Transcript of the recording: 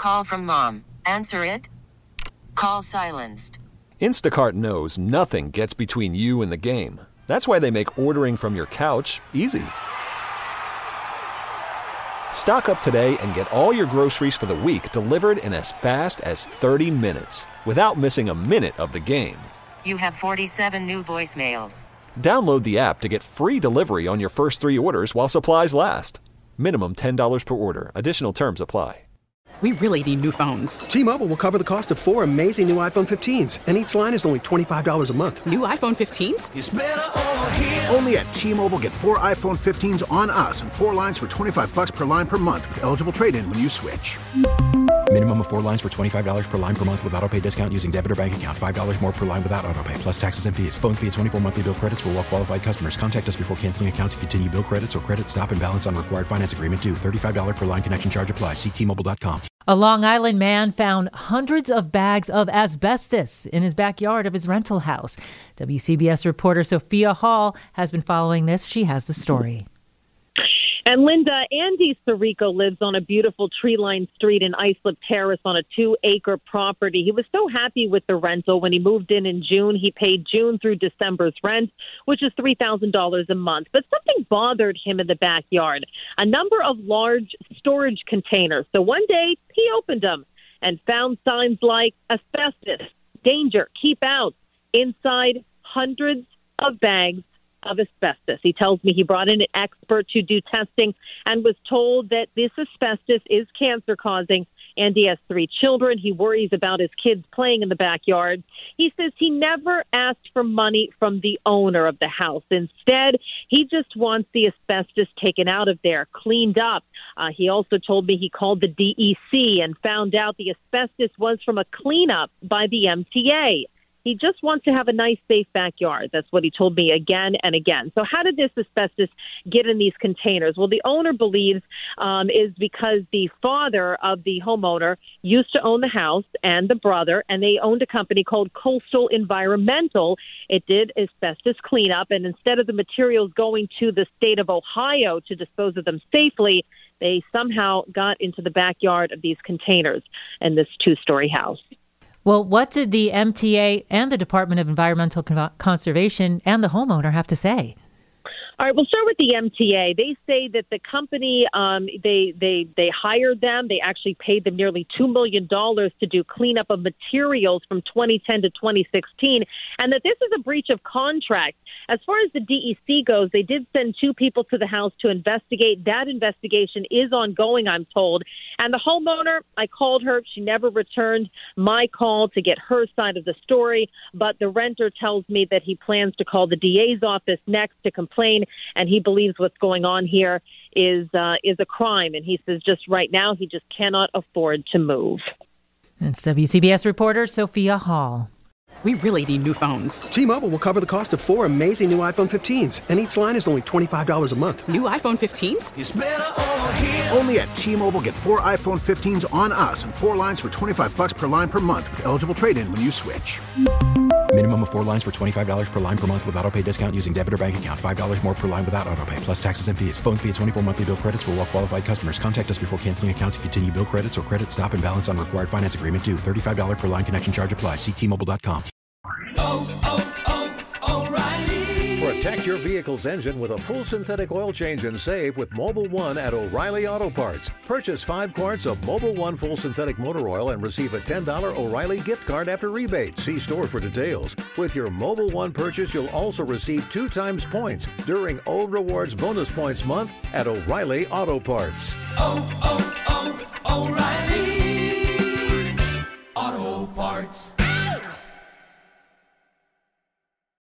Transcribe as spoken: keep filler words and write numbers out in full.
Call from mom. Answer it. Call silenced. Instacart knows nothing gets between you and the game. That's why they make ordering from your couch easy. Stock up today and get all your groceries for the week delivered in as fast as thirty minutes without missing a minute of the game. You have forty-seven new voicemails. Download the app to get free delivery on your first three orders while supplies last. Minimum ten dollars per order. Additional terms apply. We really need new phones. T-Mobile will cover the cost of four amazing new iPhone fifteens, and each line is only twenty-five dollars a month. New iPhone fifteens? It's better over here. Only at T-Mobile, get four iPhone fifteens on us and four lines for twenty-five bucks per line per month with eligible trade-in when you switch. Minimum of four lines for twenty-five dollars per line per month with autopay discount using debit or bank account. five dollars more per line without autopay, plus taxes and fees. Phone fee at twenty-four monthly bill credits for well-qualified customers. Contact us before canceling account to continue bill credits or credit stop and balance on required finance agreement due. thirty-five dollars per line connection charge applies. See T Mobile dot com. A Long Island man found hundreds of bags of asbestos in his backyard of his rental house. W C B S reporter Sophia Hall has been following this. She has the story. And Linda, Andy Sirico lives on a beautiful tree-lined street in Islip Terrace on a two-acre property. He was so happy with the rental when he moved in in June. He paid June through December's rent, which is three thousand dollars a month. But something bothered him in the backyard, a number of large storage containers. So one day he opened them and found signs like asbestos, danger, keep out. Inside, hundreds of bags of asbestos. He tells me he brought in an expert to do testing and was told that this asbestos is cancer causing. Andy has three children. He worries about his kids playing in the backyard. He says he never asked for money from the owner of the house. Instead, he just wants the asbestos taken out of there, cleaned up. Uh, he also told me he called the D E C and found out the asbestos was from a cleanup by the M T A. He just wants to have a nice, safe backyard. That's what he told me again and again. So how did this asbestos get in these containers? Well, the owner believes um, is because the father of the homeowner used to own the house and the brother, and they owned a company called Coastal Environmental. It did asbestos cleanup, and instead of the materials going to the state of Ohio to dispose of them safely, they somehow got into the backyard of these containers in this two-story house. Well, what did the M T A and the Department of Environmental Con- Conservation and the homeowner have to say? All right, we'll start with the M T A. They say that the company, um, they they they hired them. They actually paid them nearly two million dollars to do cleanup of materials from twenty ten to twenty sixteen, and that this is a breach of contract. As far as the D E C goes, they did send two people to the house to investigate. That investigation is ongoing, I'm told. And the homeowner, I called her. She never returned my call to get her side of the story, but the renter tells me that he plans to call the D A's office next to complain, and he believes what's going on here is uh, is a crime. And he says just right now he just cannot afford to move. It's W C B S reporter Sophia Hall. We really need new phones. T-Mobile will cover the cost of four amazing new iPhone fifteens, and each line is only twenty-five dollars a month. New iPhone fifteens? It's better over here. Only at T-Mobile, get four iPhone fifteens on us and four lines for twenty-five bucks per line per month with eligible trade-in when you switch. Minimum of four lines for twenty-five dollars per line per month with autopay discount using debit or bank account. five dollars more per line without autopay, plus taxes and fees. Phone fee at twenty-four monthly bill credits for well-qualified customers. Contact us before canceling account to continue bill credits or credit stop and balance on required finance agreement due. thirty-five dollars per line connection charge applies. See T Mobile dot com. Oh, oh, oh, O'Reilly. Protect your vehicle's engine with a full synthetic oil change and save with Mobil one at O'Reilly Auto Parts. Purchase five quarts of Mobil one full synthetic motor oil and receive a ten dollars O'Reilly gift card after rebate. See store for details. With your Mobil one purchase, you'll also receive two times points during O Rewards Bonus Points Month at O'Reilly Auto Parts. Oh, oh, oh, O'Reilly Auto Parts.